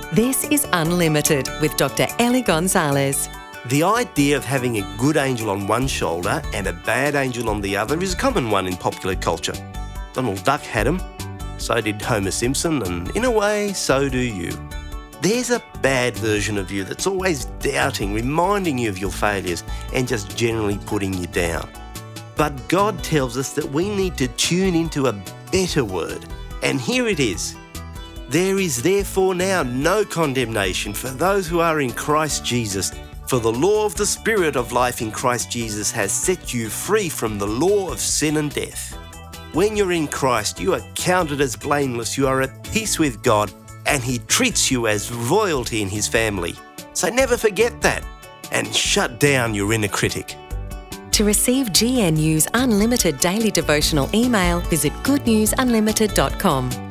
This is Unlimited with Dr. Ellie Gonzalez. The idea of having a good angel on one shoulder and a bad angel on the other is a common one in popular culture. Donald Duck had them, so did Homer Simpson, and in a way, so do you. There's a bad version of you that's always doubting, reminding you of your failures, and just generally putting you down. But God tells us that we need to tune into a better word, and here it is. There is therefore now no condemnation for those who are in Christ Jesus, for the law of the Spirit of life in Christ Jesus has set you free from the law of sin and death. When you're in Christ, you are counted as blameless, you are at peace with God, and He treats you as royalty in His family. So never forget that, and shut down your inner critic. To receive GNU's Unlimited daily devotional email, visit goodnewsunlimited.com.